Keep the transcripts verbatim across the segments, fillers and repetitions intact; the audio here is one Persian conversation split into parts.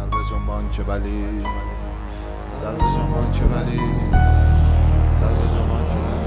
سر به جنبان که ولی سر به جنبان که ولی سر به جنبان که ولی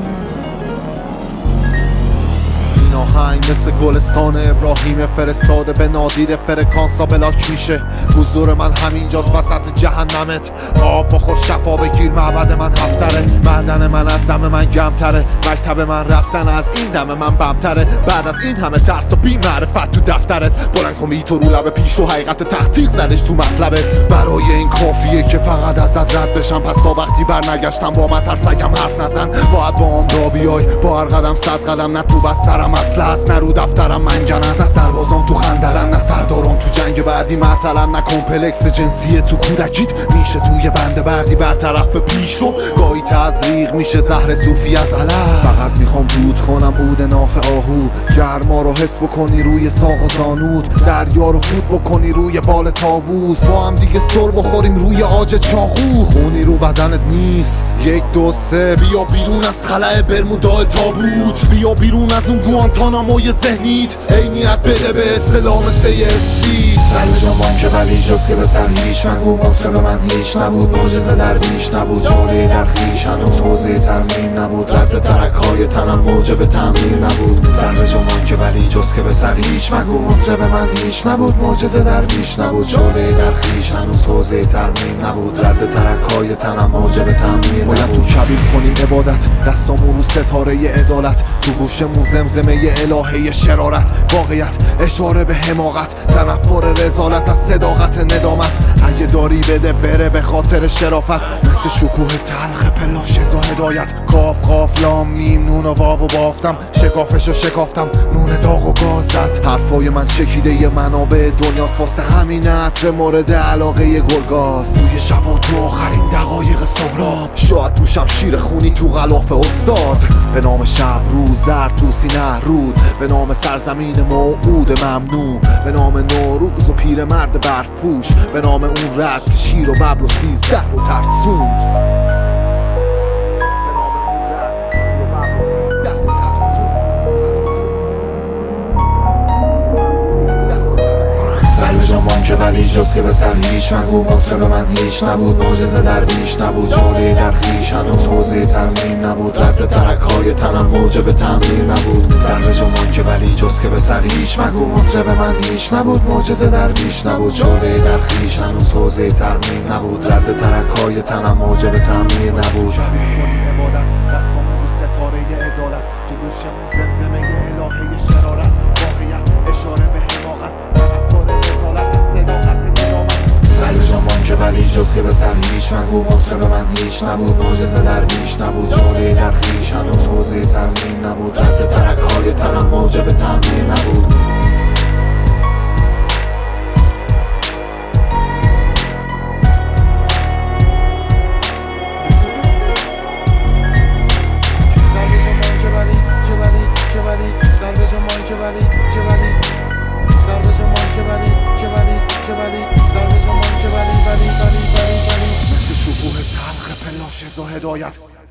این آهنگ مثل گلستان ابراهیم فرستاده به نادیر فرکانسا بلاک میشه. حضور من همینجاست وسط جهنمت. آب بخور شفا بگیر معبد من هفتره. معدن من از دم من گمتره. مکتب من رفتن از این دم من بمتره. بعد از این همه ترس و بی معرفت تو دفترت بلند کن تو رو لب پیش و حقیقت تحقیق زدش تو مطلبت. برای این کافیه که فقط ازت رد بشم. پس تا وقتی بر نگشتم با من ترسگم حرف نزن. باید با هم را بیای با هر قدم صد قدم. نه تو بسترم اصله است نه رو دفترم منجن است. نه سربازام تو خندرن نه سردارم تو جنگ بعدی معطلن. نه کمپلکس جنسی تو کودکیت میشه توی بند بعدی برطرف پیش رو. گاهی تزریق میشه زهر صوفی از علف. فقط میخوام دود کنم عود ناف آهو. گرما رو حس بکنی روی ساق و زانود. دریا رو فوت بکنی روی بال طاووس. با هم دیگه سر بخوریم روی عاج چاقو. خونی رو بدنت نیست یک دو سه. بیا بیرون از خلأ برمودا تابوت. بیا بیرون از اون گوانتاناموی ذهنیت. عینیت بده به اصطلاح مثل سی. سر به جنبان که ولی جز که به سر هیچ مگو. مطرب من هیچ نبود معجزه درویش نبود. جوری در خویش هنوز حوزه ترمیم نبود. رد ترک‌های تنم موجب تعمیر نبود. سر به جنبان که ولی جز که به سر هیچ مگو. مطرب من هیچ نبود معجزه درویش نبود. جوری در خویش هنوز حوزه ترمیم نبود. رد ترک‌های تنم موجب تعمیر نبود. باید تو کبیر کنیم عبادت. دستامون رو ستاره ادالت. تو گوشمون زمزمه الهه شرارت. واقعیت اشاره به حماقت. تنفر رسالت از صداقت ندامت. اگه داری بده بره به خاطر شرافت. مثل شکوه تلخ پلاش و هدایت. کاف قاف لام میم نون و واو و بافتم. شکافشو شکافتم نون داغ و گازت. حرفای من چکیده ی منابع دنیاست. واسه همین عطر مورد علاقه گلگاز. توی شبا تو آخرین دقایق سهراب. شاید تو شمشیر خونی تو غلاف استاد. به نام شب روز زرد توسی نهرود. به نام سرزمین موعود ممنوع. به نام نوروز و پیر مرد برفپوش. به نام اون رد که شیر و ببر و سیزده رو ترسوند. جنبان که ولی جز که به سر هیچ مگو. مطرب من هیچ نبود معجزه درویش نبود. جوری در خویش هنوز حوزه ترمیم نبود. رد ترک‌های تنم موجب تعمیر نبود. سر به جنبان که ولی جز که به سر هیچ مگو. مطرب من هیچ نبود معجزه درویش نبود. جوری در خویش هنوز حوزه ترمیم نبود. رد ترک‌های تنم موجب تعمیر نبود. تو گوشمون زمزمه الهه شرارت. واقعیت اشاره به حماقت. که ولی جز که به سر هیچ مگو. مطرب من هیچ نبود معجزه درویش نبود. جوری در خویش هنوز حوزه ترمیم نبود. رد ترک‌های تنم موجب تعمیر نبود. شکوه تلخ پلاش و هدایت.